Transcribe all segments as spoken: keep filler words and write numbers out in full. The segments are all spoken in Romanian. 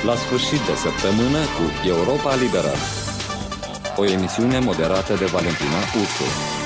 La sfârșit de săptămână cu Europa Liberă. O emisiune moderată de Valentina Ursu.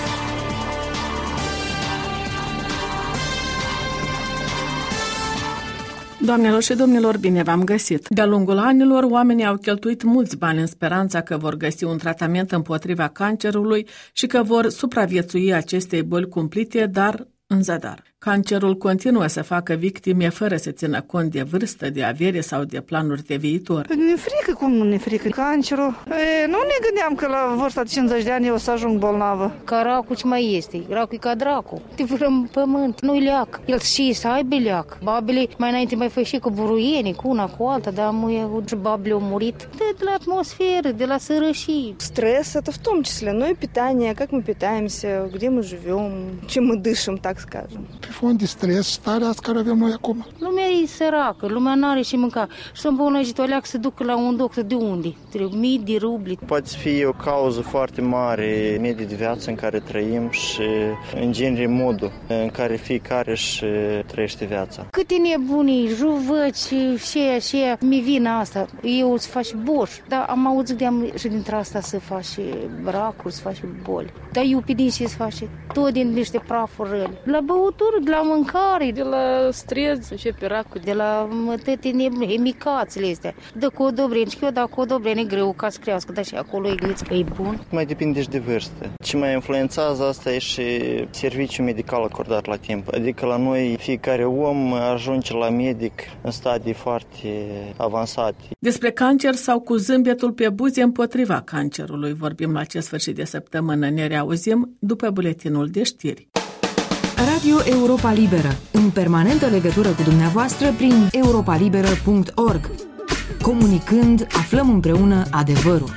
Doamnelor și domnilor, bine v-am găsit! De-a lungul anilor, oamenii au cheltuit mulți bani în speranța că vor găsi un tratament împotriva cancerului și că vor supraviețui acestei boli cumplite, dar în zadar. Cancerul continuă să facă victime fără să țină cont de vârstă, de avere sau de planuri de viitor. Ne frică, cum nu ne frică? Cancerul? E, nu ne gândeam că la vârsta de cincizeci de ani eu o să ajung bolnavă. Ca racul ce mai este? Racul e ca dracu. Te vrem pământ, nu-i leac. El și să aibă leac. Babele mai înainte mai făși cu buruieni, cu una, cu alta, dar muie, babele au murit. De, de la atmosferă, de la sărășii. Стресс, это в том числе, ну и питание, как мы питаемся, где мы живем, чем мы дышим, так скажем. Fond de stres, starea asta care avem noi acum. Lumea e săracă, lumea n-are și mânca. Și să îmbunătățit o leacă să ducă la un doctor de unde? Trebuie mii de rubli. Poate fi o cauză foarte mare, mediul de viață în care trăim și, în genere, modul în care fiecare își trăiește viața. Câte nebunii, juvăci, și aia, și aia, mi vine asta. Eu să faci boș, dar am auzit de și dintre asta să faci racuri, să faci boli. Dar eu pe din ce să faci? Tot din niște prafuri răli. La băutură, de la mâncare, de la stres, începe racul, de la toate emicațiile astea. Dă cu o dobreni, și eu dau cu o dobreni, e greu ca să crească, dar și acolo e gândit că e bun. Mai depinde și de vârstă. Ce mai influențează asta e și serviciul medical acordat la timp. Adică la noi fiecare om ajunge la medic în stadii foarte avansate. Despre cancer sau cu zâmbetul pe buze împotriva cancerului vorbim la acest sfârșit de săptămână. Ne reauzim după buletinul de știri. Radio Europa Liberă, în permanentă legătură cu dumneavoastră prin europa liberă punct org. Comunicând, aflăm împreună adevărul.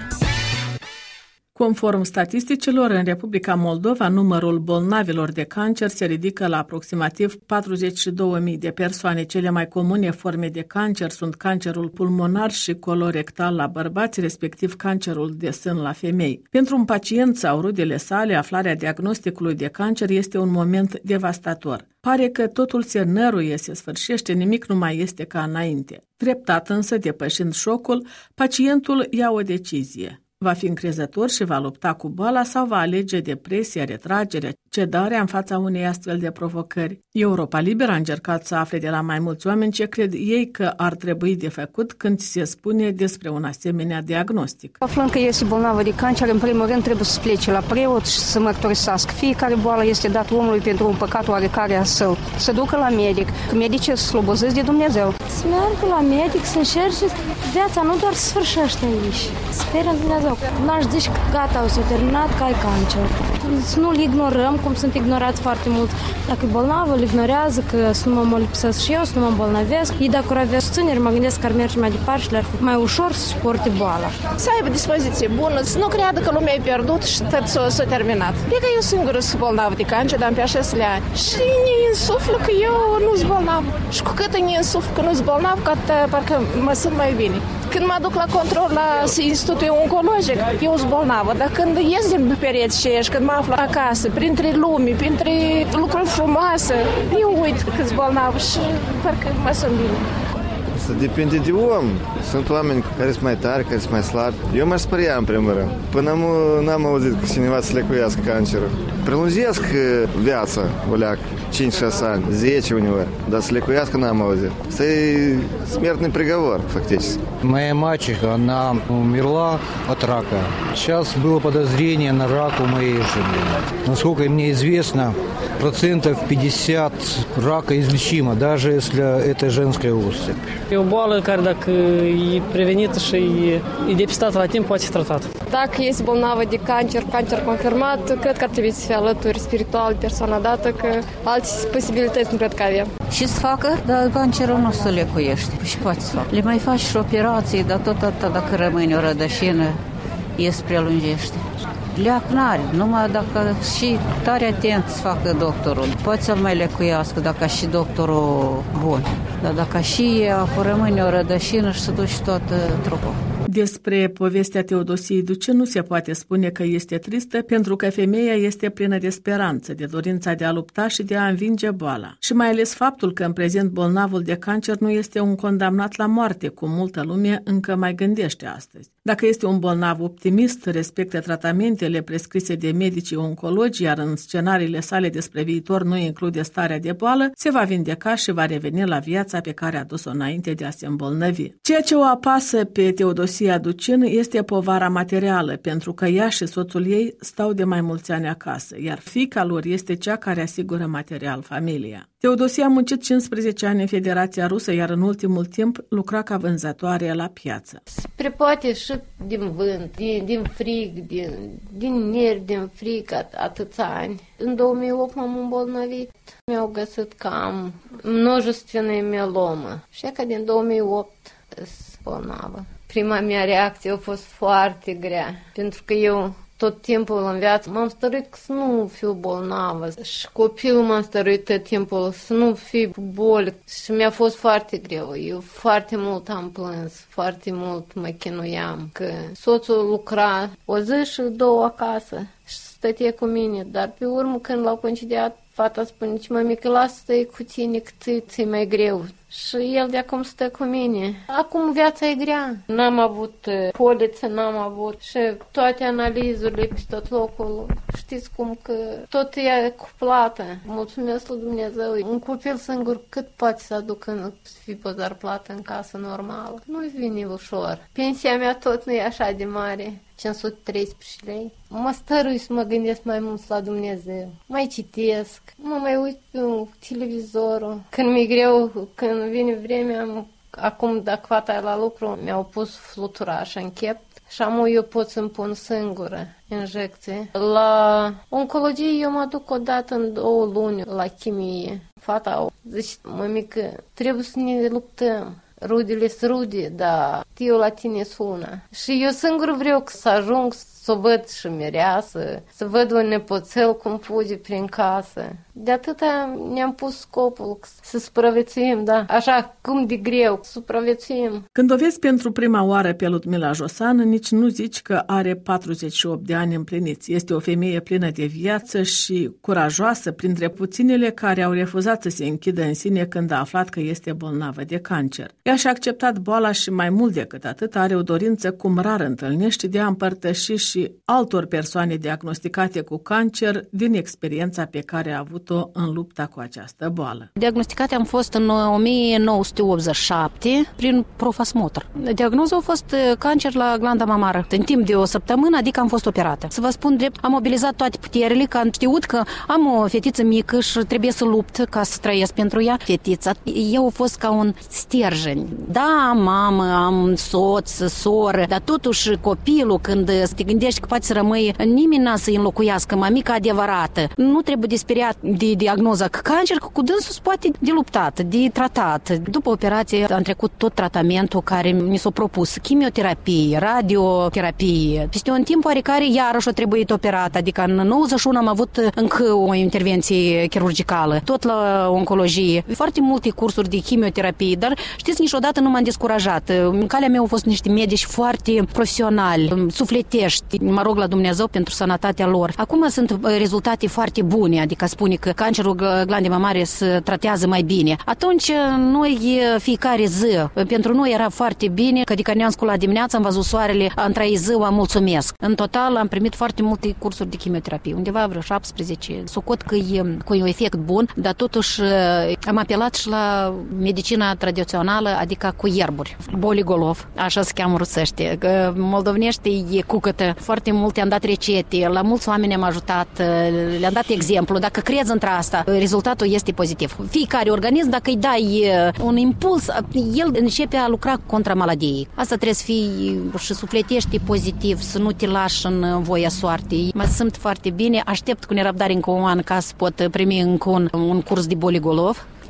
Conform statisticilor, în Republica Moldova, numărul bolnavilor de cancer se ridică la aproximativ patruzeci și două mii de persoane. Cele mai comune forme de cancer sunt cancerul pulmonar și colorectal la bărbați, respectiv cancerul de sân la femei. Pentru un pacient sau rudele sale, aflarea diagnosticului de cancer este un moment devastator. Pare că totul se năruie, se sfârșește, nimic nu mai este ca înainte. Treptat însă, depășind șocul, pacientul ia o decizie. Va fi încrezător și va lupta cu boala sau va alege depresia, retragerea, cedarea în fața unei astfel de provocări. Europa Liberă a încercat să afle de la mai mulți oameni ce cred ei că ar trebui de făcut când se spune despre un asemenea diagnostic. Aflând că este bolnavă de cancer, în primul rând trebuie să plece la preot și să mărturisească. Fiecare boală este dată omului pentru un păcat oarecare a său. Să ducă la medic, că medicii se slobozesc de Dumnezeu. Să meargă la medic, să încerce. Viața nu doar se sfârșește aici. Speră în Dumnezeu. N-aș zice că gata, o să terminat, că ai cancer. Să nu-l ignorăm, cum sunt ignorați foarte mult. Dacă e bolnavă, îl ignorează, că să nu mă molipsesc și eu, să nu mă îmbolnăvesc. Ei, dacă ar avea susținere, mă gândesc că ar merge mai departe și le-ar fi mai ușor să suporte boala. Să aibă dispoziție bună, să nu creadă că lumea e pierdut și tot s-a, s-a terminat. E că eu singură sunt bolnavă de cancer, dar am pe șase ani. Și ne însuflă că eu nu sunt bolnavă. Și cu cât ne însuflă că nu sunt bolnavă, că parcă mă simt mai bine. Când mă duc la control la institutul oncologic, eu sunt bolnavă, dar când ies din pereți și ești, când mă aflu acasă, printre lume, printre lucruri frumoase, eu uit că sunt bolnavă și parcă mă simt bine. Să depinde de om. Sunt oameni care sunt mai tari, care sunt mai slabi. Eu m-aș spăria în primul rând. Până n-am auzit că cineva să lecuiască cancerul. Prelungesc viața, o leacă, cinci șase ani, zece uneori, dar să lecuiască n-am auzit. Asta e смертный приговор, фактически. Моя мачеха, она умерла от рака. Сейчас было подозрение на рак у моей жены. Насколько мне известно, процентов пятьдесят рака излечимо, даже если это женская особь. E o boală care dacă e prevenită și e depistată la timp, poate fi tratată. Dacă este bolnavă de cancer, cancer confirmat, cred că ar trebui să fie alături spiritual, persoana dată, că alte posibilități nu cred că avem. Și să facă, dar cancerul nu se lecuiește. Și poate să facă. Le mai faci și operații, dar tot atât dacă rămâne o rădășină, e se prelungește. Leac n-are, numai dacă și tare atent să facă doctorul. Poate să-l mai lecuiască dacă și doctorul bun. Dar dacă și ea rămâne o rădășină și se duce tot trupul. Despre povestea Teodosiei Ducin nu se poate spune că este tristă, pentru că femeia este plină de speranță, de dorința de a lupta și de a învinge boala. Și mai ales faptul că în prezent bolnavul de cancer nu este un condamnat la moarte, cum multă lume încă mai gândește astăzi. Dacă este un bolnav optimist, respectă tratamentele prescrise de medicii oncologi, iar în scenariile sale despre viitor nu include starea de boală, se va vindeca și va reveni la viața pe care a dus-o înainte de a se îmbolnăvi. Ceea ce o apasă pe Teodosia Ducin este povara materială, pentru că ea și soțul ei stau de mai mulți ani acasă, iar fiica lor este cea care asigură material familia. Teodosia a muncit cincisprezece ani în Federația Rusă, iar în ultimul timp lucra ca vânzătoare la piață. Spre poate și din vânt, din, din frig, din, din nervi, din frig, at, atâția ani. În două mii opt m-am îmbolnăvit. Mi-au găsit că am mnojestvenă mielomă. Și că din două mii opt sunt bolnavă. Prima mea reacție a fost foarte grea, pentru că eu tot timpul în viață m-am stăruit să nu fiu bolnavă și copilul m-a stăruit tot timpul să nu fiu boli și mi-a fost foarte greu. Eu foarte mult am plâns, foarte mult mă chinuiam, că soțul lucra o zi și două acasă și stătea cu mine, dar pe urmă când l-au concediat, fata spune, ce mămică, lasă să stai cu tine, că ți-e mai greu. Și el de acum stă cu mine. Acum viața e grea. N-am avut poliță, n-am avut și toate analizurile pe tot locul. Știți cum că tot e cu plată. Mulțumesc lui Dumnezeu. Un copil singur cât poate să aducă să fie păzar plată în casă normală? Nu-i vine ușor. Pensia mea tot nu e așa de mare. cinci sute treisprezece lei. Mă stărui să mă gândesc mai mult la Dumnezeu. Mai citesc, mă mai uit pe televizorul. Când mi-e greu, când vine vremea, acum dacă fata e la lucru, mi-au pus fluturaș în chep și am eu pot să-mi pun singură injecție. La oncologie eu mă duc o dată în două luni la chimie. Fata zice, mămică, trebuie să ne luptăm. Rudele-s rude, dar eu la tine sună. Și eu singur vreau să ajung să o văd și mireasă, să văd un nepoțel cum fuge prin casă. De atâta ne-am pus scopul să supraviețuim, da, așa cum de greu, să supraviețuim. Când o vezi pentru prima oară pe Ludmila Josan, nici nu zici că are patruzeci și opt de ani împliniți. Este o femeie plină de viață și curajoasă, printre puținele care au refuzat să se închidă în sine când a aflat că este bolnavă de cancer. Ea și-a acceptat boala și mai mult decât atât are o dorință cum rar întâlnești de a împărtăși și altor persoane diagnosticate cu cancer din experiența pe care a avut în lupta cu această boală. Diagnosticate am fost în o mie nouă sute optzeci și șapte prin Profasmotr. Diagnoza a fost cancer la glanda mamară. În timp de o săptămână, adică am fost operată. Să vă spun drept, am mobilizat toate puterile, că am știut că am o fetiță mică și trebuie să lupt ca să trăiesc pentru ea. Fetița, eu a fost ca un sterjen. Da, am mamă, am soț, soră, dar totuși copilul, când te gândești că poate să rămâi, nimeni n-a să-i înlocuiască mamica adevărată. Nu trebuie de speriat de diagnoza că cancer, că cu dânsul se poate de luptat, de tratat. După operație am trecut tot tratamentul care mi s-a propus, chimioterapie, radioterapie. Peste un timp oarecare iarăși a trebuit operat, adică în nouăzeci și unu am avut încă o intervenție chirurgicală, tot la oncologie. Foarte multe cursuri de chimioterapie, dar știți, niciodată nu m-am descurajat. În calea mea au fost niște medici foarte profesionali, sufletești. Mă rog la Dumnezeu pentru sănătatea lor. Acum sunt rezultate foarte bune, adică spune că cancerul glandei mamare se tratează mai bine. Atunci noi fiecare zi, pentru noi era foarte bine, că adică ne-am sculat dimineața, am văzut soarele, am trăit ziua, mulțumesc. În total am primit foarte multe cursuri de chimioterapie, undeva vreo șaptesprezece. Socot că e cu un efect bun, dar totuși am apelat și la medicina tradițională, adică cu ierburi. Boligolov, așa se cheamă rusește. Că moldovenește e cucătă. Foarte multe am dat recete, la mulți oameni am ajutat, le-am dat exemplu. Dacă crezi într asta, rezultatul este pozitiv. Fiecare organism, dacă îi dai un impuls, el începe a lucra contra maladiei. Asta trebuie să fii și sufletești pozitiv, să nu te lași în voia soartei. Mă simt foarte bine, aștept cu nerăbdare încă un an ca să pot primi încă un, un curs de boligolov.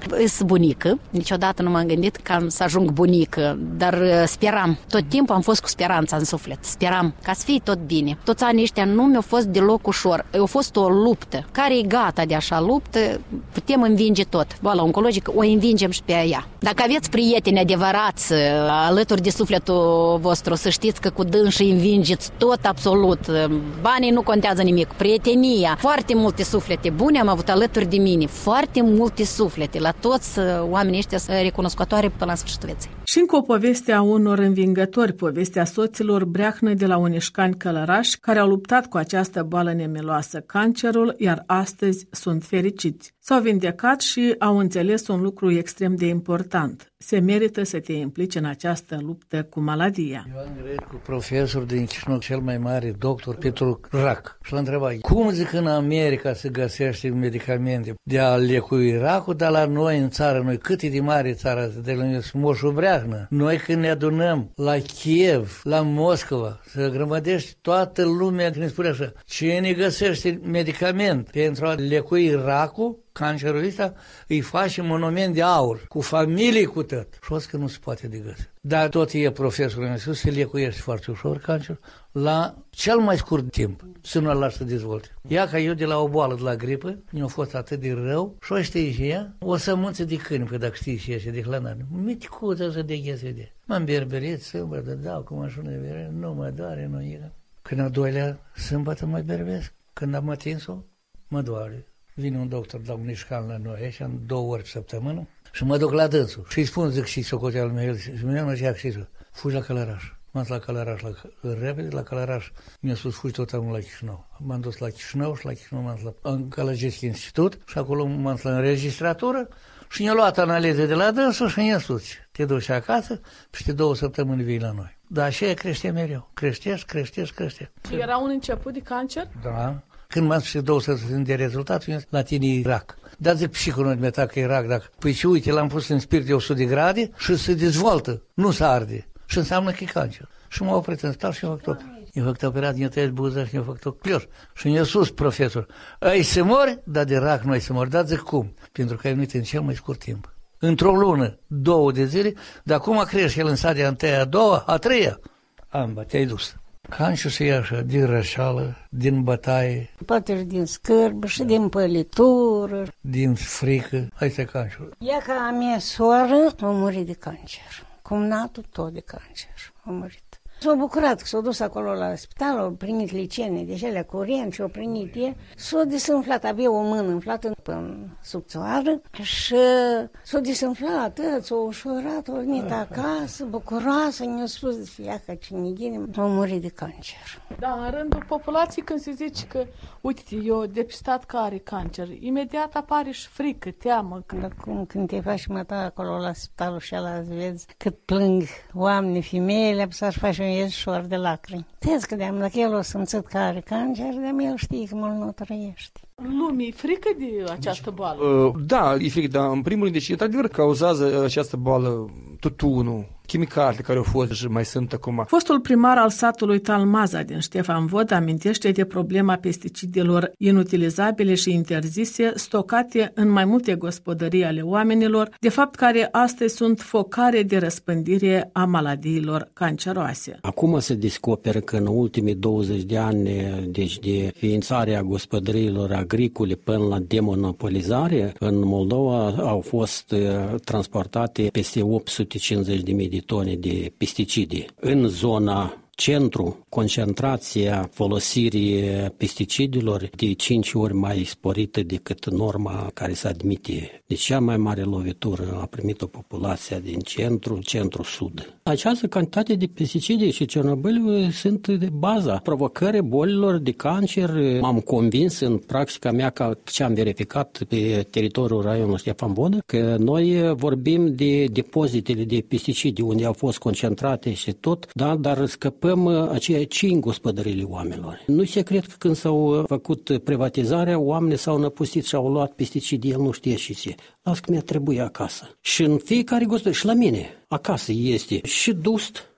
Îs bunică, niciodată nu m-am gândit că am să ajung bunică, dar speram. Tot timpul am fost cu speranța în suflet. Speram ca să fie tot bine. Toți anii ăștia nu mi-au fost deloc ușor. A fost o luptă. Care e gata de așa luptă, putem învinge tot. Boala oncologică o învingem și pe ea. Dacă aveți prieteni adevărați alături de sufletul vostru, să știți că cu dânsii învingeți tot absolut. Banii nu contează nimic. Prietenia. Foarte multe suflete bune am avut alături de mine. Foarte multe suflete. La toți oamenii ăștia sunt recunoscătoare până la sfârșitul vieții. Și încă o poveste a unor învingători, povestea soților Breahnă de la Unișcani Călăraș, care au luptat cu această boală nemiloasă, cancerul, iar astăzi sunt fericiți. S-au vindecat și au înțeles un lucru extrem de important. Se merită să te implici în această luptă cu maladia. Eu am grăit cu profesor din Chișinău, cel mai mare doctor pentru rac. Și l-am întrebat, cum zic în America se găsește medicamente de a lecui racul, dar la noi în țară, noi cât e de mare țara de la Moșul Breahnă, noi când ne adunăm la Kiev, la Moscova, să grămădești toată lumea când ne spune așa, cine găsește medicament pentru a lecui racul, cancerul ăsta, îi face monument de aur, cu familie, cu tot. Și o că nu se poate de găsi. Dar tot e profesorul meu spus, se lecuiește foarte ușor cancer la cel mai scurt timp, să nu-l lași să dezvolte. Ia ca eu de la o boală, de la gripă, mi-a fost atât de rău și o știi și ea, o sămânță de câini, că dacă știi și ea de hlanare, miticuță așa de ghese. M-am berberit sâmbătă, dau cu mașină de bere, nu mă doare, nu e. Când a doilea sâmbătă mă berbesc, când am atins-o, mă doare. Vine un doctor la Unișcan la noi și am două ori pe săptămână și mă duc la dânsul. Și îi spun, zic și socotealul meu, și mi-a mă zic și zic, fugi la Călăraș. M-am dus la Călăraș, la, repede la Călăraș, mi-a spus, fugi tot anul la Chișinău. M-am dus la Chișinău și la Chișinău m-am dus la în Călăgesc Institut și acolo m-am dus la înregistratură și ne-a luat analize de la dânsul și ne-a spus, te duci acasă, peste două săptămâni vii la noi. Dar așa crește mereu, creștești, creștești, creștești. Era un început de cancer? Da. Când m-am spus două săptămâni de rezultat, la tine e rac. Dar zic psihul meu că e rac, dacă... Păi și uite, l-am pus în spirit de o sută de grade și se dezvoltă, nu se arde. Și înseamnă că e cancer. Și m-a oprit în stal și m-a făcut operație. I-a făcut operație, i-a tăiat buza și i-a făcut o clioș. Și mi-a spus profesor, ai să mori, dar de rac nu ai să mori. Dar zic cum? Pentru că ai venit în cel mai scurt timp. Într-o lună, două de zile, de acum crește el în sadia întâia, a doua, a treia. Amba, te-ai dus. Cancerul se ia așa, din rășală, din bătaie. Poate și din scârbă și din pălitură. Din frică. Asta e cancerul. Ea ca a mea soară a murit de cancer. Cumnatul tot de cancer a murit. S-a bucurat că s-a dus acolo la spital, au primit licene de cele curent și au primit e. S-a desinflat, avea o mână înflată în subțoară și s-a desinflat, s-a ușurat, a venit acasă, bucuroasă, ne-a spus ea că cine ghine, a murit de cancer. Da, în rândul populației când se zice că, uite, eu depistat că are cancer, imediat apare și frică, teamă. Acum când te faci măta acolo la spitalul și ala vezi cât plâng oameni, femeile, să-și faci un ieșor de lacrimi. Tezi că de-am, dacă el o simțit că are cancer, de-am el știe că mult nu trăiește. Lumii frică de această boală? Uh, da, e frică, dar în primul rând, deci, într-adevăr, cauzează această boală tutunul, chimicalele care au fost și mai sunt acum. Fostul primar al satului Talmaza din Ștefan Vod amintește de problema pesticidelor inutilizabile și interzise stocate în mai multe gospodării ale oamenilor, de fapt care astăzi sunt focare de răspândire a maladiilor canceroase. Acum se descoperă că în ultimii douăzeci de ani, deci de ființarea gospodăriilor agricole până la demonopolizare, în Moldova au fost transportate peste opt sute cincizeci de mii de tone de pesticide. În zona centru, concentrația folosirii pesticidelor de cinci ori mai sporită decât norma care se admite. Deci cea mai mare lovitură a primit-o populația din centru, centru-sud. Această cantitate de pesticide și Cernobâl sunt de baza provocării bolilor de cancer. M-am convins în practica mea că ce am verificat pe teritoriul raionului Ștefan Vodă că noi vorbim de depozitele de pesticide unde au fost concentrate și tot, da, dar scăpăm aceia cinci gospodările oamenilor. Nu se cred că când s-au făcut privatizarea, oamenii s-au năpustit și au luat pesticide, el nu știe și ce. Las că mi-a trebuit acasă. Și în fiecare gospodărie, și la mine, acasă este și dust,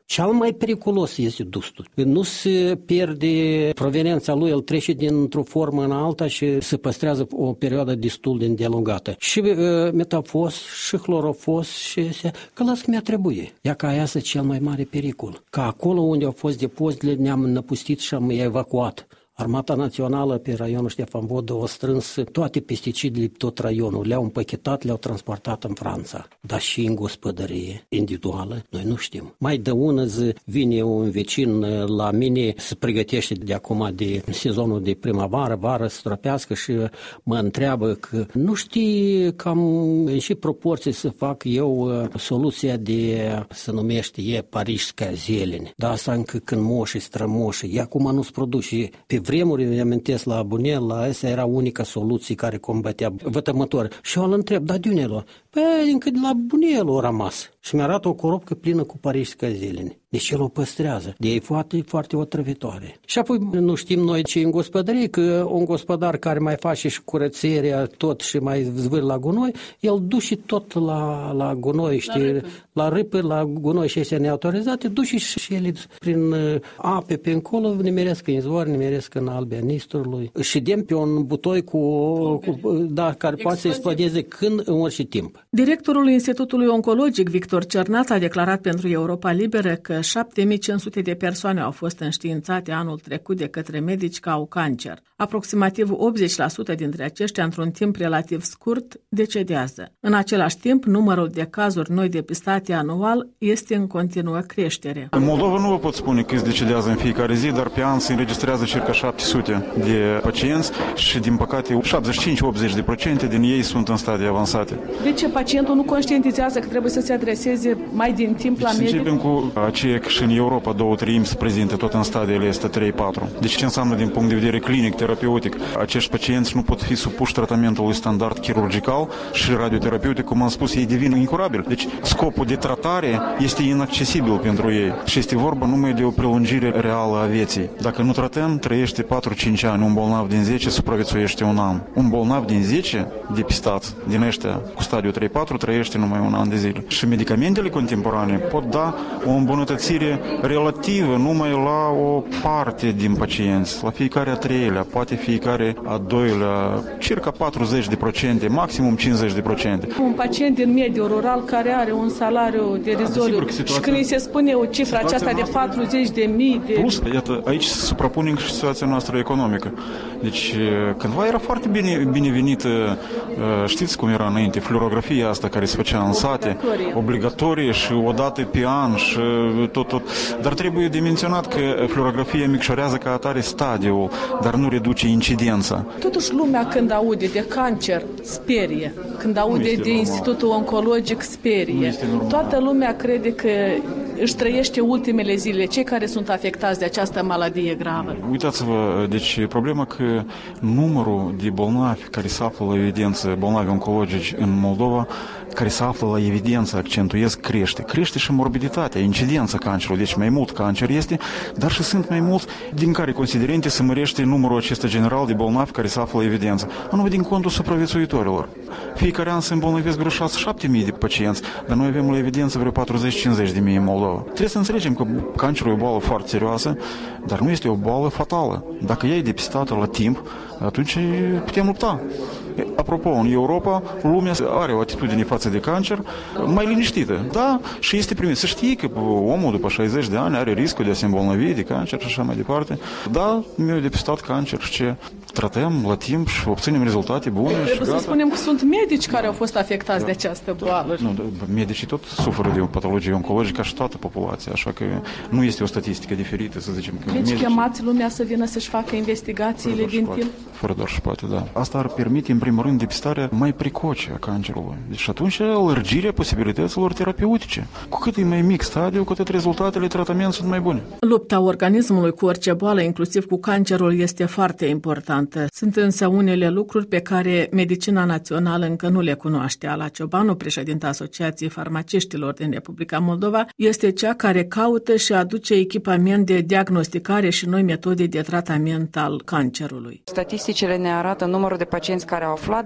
Cel mai periculos este dustul. Nu se pierde proveniența lui, el trece dintr-o formă în alta și se păstrează o perioadă destul de îndelungată. Și uh, metafos, și chlorofos, și se... că las că mi-a trebuie. Ia că aia este cel mai mare pericol. Că acolo unde au fost depozitele ne-am năpustit și am evacuat. Armata Națională pe raionul Ștefan Vodă a strâns toate pesticidele pe tot raionul, le-au împachetat, le-au transportat în Franța. Dar și în gospodărie individuală, noi nu știm. Mai de ună zi vine un vecin la mine, se pregătește de acum de sezonul de primăvară, vară, să stropească și mă întreabă că nu știi cam în ce proporție să fac eu soluția de, se numește, e parișsca zelene. Dar asta încă când moșii, strămoșii, e acum nu se produce pe vremuri, îmi amintesc la Bunel, la asta era unica soluție care combatea vătămători. Și eu îl întreb, dar de unde l-o? Păi încă de la Bunel a rămas. Și mi-arată o coropcă plină cu parișca zelene. Deci el o păstrează. De ei foarte, foarte otrăvitoare. Și apoi nu știm noi ce în gospodărie, că un gospodar care mai face și curățenia tot și mai zvâr la gunoi, el duce tot la, la gunoi, știi, la râpă, la gunoi și astea neautorizate, duce și ele prin ape pe încolo, nimeresc în izvor, nimeresc în albia nistorului. Și dem pe un butoi cu, cu da, care poate să explodeze când, în orice timp. Directorul Institutului Oncologic, Victor Cernat, a declarat pentru Europa Liberă că șapte mii cinci sute de persoane au fost înștiințate anul trecut de către medici că au cancer. Aproximativ optzeci la sută dintre aceștia, într-un timp relativ scurt, decedează. În același timp, numărul de cazuri noi depistate anual este în continuă creștere. În Moldova nu vă pot spune câți decedează în fiecare zi, dar pe an se înregistrează circa șapte sute de pacienți și, din păcate, șaptezeci și cinci la optzeci de procente din ei sunt în stadii avansate. De ce pacientul nu conștientizează că trebuie să se adreseze mai din timp deci la medic? Începem cu aceea că și în Europa două treimi se prezintă tot în stadiile este trei patru. Deci ce înseamnă din punct de vedere clinic, terapeutic? Acești pacienți nu pot fi supuși tratamentului standard chirurgical și radioterapeutic, cum am spus, ei devin incurabili. Deci scopul de tratare este inaccesibil pentru ei și este vorba numai de o prelungire reală a vieții. Dacă nu tratăm, trăiește patru cinci ani, un bolnav din zece supraviețuiește un an. Un bolnav din zece depistat din ăștia cu stadiul trei patru trăiește numai un an de zile. Și medicamentele contemporane pot da o îmbunătățire relativă numai la o parte din pacienți, la fiecare a treilea, poate fiecare a doilea, circa patruzeci de procente, maximum cincizeci de procente. Un pacient din mediul rural care are un salariu derizoriu da, situația... și când îi se spune o cifră aceasta de patruzeci de mii de... Plus, iată, aici se suprapunem și situația noastră economică. Deci, cândva era foarte bine, binevenită, știți cum era înainte, fluorografia asta care se făcea în sate, obligatorie și o dată pe an și tot, tot. Dar trebuie de menționat că fluorografia micșorează ca atare stadiul, dar nu reduce incidența. Totuși lumea când aude de cancer sperie, când aude de normal. Institutul Oncologic sperie. Toată lumea crede că își trăiește ultimele zile, cei care sunt afectați de această maladie gravă. Uitați-vă, deci problema că numărul de bolnavi care se află la evidență, bolnavi oncologici în Moldova, care se află la evidență, accentuez, crește. Crește și morbiditatea, incidența cancerului, deci mai mult cancer este, dar și sunt mai mulți din care considerente se mărește numărul acesta general de bolnavi care se află la evidență. Anume din contul supraviețuitorilor. Fiecare an se îmbolnăvesc vreo șase șapte mii de pacienți, dar noi avem la evidență vreo patruzeci cincizeci de mii în Moldova. Trebuie să înțelegem că cancerul e o boală foarte serioasă, dar nu este o boală fatală. Dacă ea e depistată la timp, atunci putem lupta. Apropo, în Europa, lumea are o atitudine față de cancer mai liniștită. Da, și este primit. Să știi că omul după șaizeci de ani are riscul de a se îmbolnăvi de cancer și așa mai departe. Da, mi-au depistat cancer și ce? Tratăm la timp și obținem rezultate bune. Trebuie să spunem că sunt medici care au fost afectați da. de această boală. Nu, medicii tot suferă de o patologie oncologică și toată populația, așa că nu este o statistică diferită, să zicem. Că deci medici... chemați lumea să vină să-și facă investigațiile din timp? Fără doar și poate, da. Asta ar permite, în primul rând, depistarea mai precoce a cancerului. Deci atunci lărgirea posibilităților terapeutice. Cu cât e mai mic stadiu, cu atât rezultatele tratament sunt mai bune. Lupta organismului cu orice boală, inclusiv cu cancerul, este foarte importantă. Sunt însă unele lucruri pe care medicina națională încă nu le cunoaște. Ala Ciobanu, președinta Asociației Farmaciștilor din Republica Moldova, este cea care caută și aduce echipament de diagnosticare și noi metode de tratament al cancerului. Statisticile ne arată numărul de pacienți care au aflat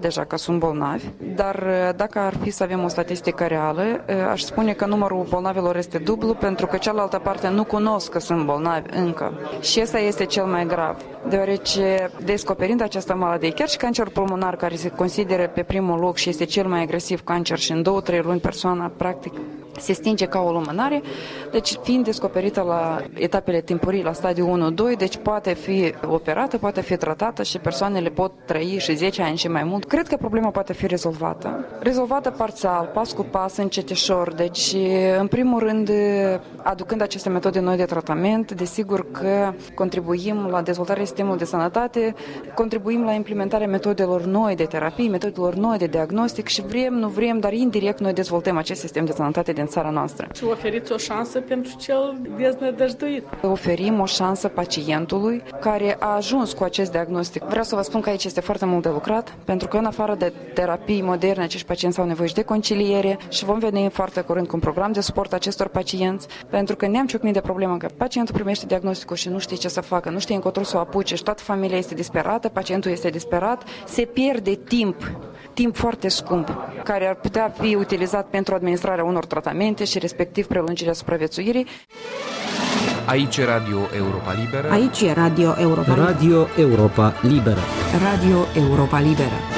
deja că sunt bolnavi, dar dacă ar fi să avem o statistică reală, aș spune că numărul bolnavilor este dublu, pentru că cealaltă parte nu cunosc că sunt bolnavi încă. Și ăsta este cel mai grav, deoarece descoperind această maladie, chiar și cancerul pulmonar, care se consideră pe primul loc și este cel mai agresiv cancer și în două-trei luni persoana practic se stinge ca o lumânare, deci fiind descoperită la etapele timpurii, la stadiul unu doi, deci poate fi operată, poate fi tratată și persoanele pot trăi și zece ani și mai mult. Cred că problema poate fi rezolvată. Rezolvată parțial, pas cu pas, încetișor, deci în primul rând aducând aceste metode noi de tratament, desigur că contribuim la dezvoltarea sistemului de sănătate, contribuim la implementarea metodelor noi de terapie, metodelor noi de diagnostic și vrem, nu vrem, dar indirect noi dezvoltăm acest sistem de sănătate din țara noastră. Și oferiți o șansă pentru cel deznădăjduit. Oferim o șansă pacientului care a ajuns cu acest diagnostic. Vreau să vă spun că aici este foarte mult de lucrat, pentru că în afară de terapii moderne, acești pacienți au nevoie și de conciliere și vom veni foarte curând cu un program de suport acestor pacienți, pentru că ne-am ciocnit de problemă că pacientul primește diagnosticul și nu știe ce să facă, nu știe încotro să o apuce și toată familia este disperată, pacientul este disperat, se pierde timp, timp foarte scump, care ar putea fi utilizat pentru administrarea unor tratamente și respectiv prelungirea supraviețuirii. Aici e Radio Europa Liberă. Aici e Radio Europa Liberă. Radio Europa Liberă. Radio Europa Liberă.